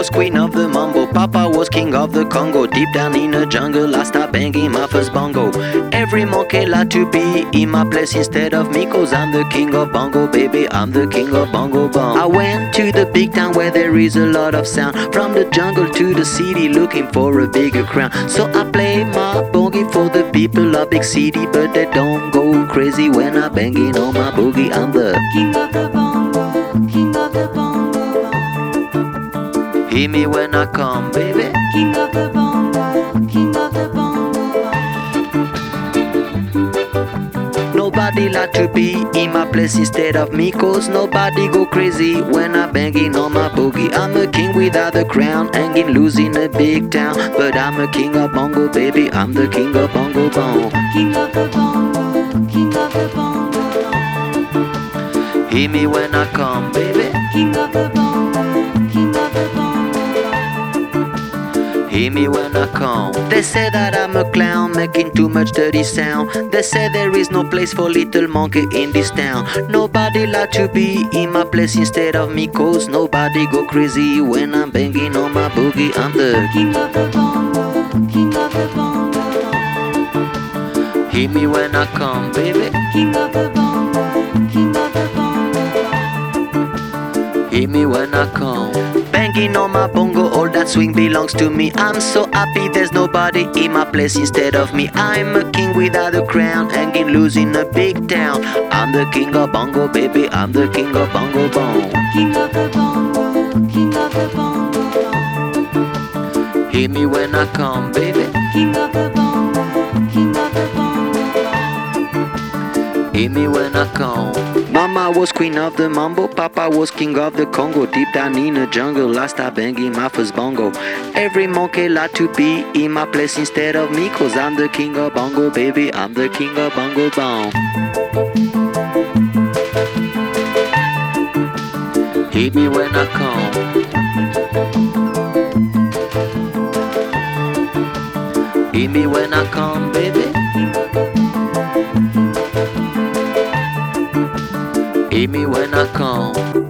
was queen of the mambo, Papa was king of the Congo. Deep down in the jungle, I start banging my first bongo. Every monkey like to be in my place instead of me, cause I'm the king of bongo, baby, I'm the king of bongo bong. I went to the big town where there is a lot of sound, from the jungle to the city looking for a bigger crown. So I play my boogie for the people of big city, but they don't go crazy when I'm banging on my boogie. I'm the king of the bongo, king of the bongo. Hear me when I come, baby. King of the bongo, king of the bongo. Nobody like to be in my place instead of me, cause nobody go crazy when I'm banging on my boogie. I'm a king without a crown, hanging loose in a big town, but I'm a king of bongo, baby, I'm the king of bongo bong. King of the bongo, king of the bongo. Hear me when I come, baby. King of the bongo, king of the bongo. Hear me when I come. They say that I'm a clown, making too much dirty sound. They say there is no place for little monkey in this town. Nobody like to be in my place instead of me, cause nobody go crazy when I'm banging on my boogie. I'm the king of the bongo, king of the bongo. Hear me when I come, baby. King of the bongo, king of the bongo. Hear me when I come. Banging on my bongo, all that swing belongs to me. I'm so happy there's nobody in my place instead of me. I'm a king without a crown, hanging loose in a big town. I'm the king of bongo, baby, I'm the king of bongo bong. King of the bongo, king of the bongo. Hear me when I come, baby. King of the bongo, king of the bongo. Hear me when I come. Mama was queen of the mambo, Papa was king of the Congo. Deep down in the jungle, I start banging my first bongo. Every monkey like to be in my place instead of me, cause I'm the king of bongo, baby, I'm the king of bongo bong. Hear me when I come. Hear me when I come, baby. Hear me when I come.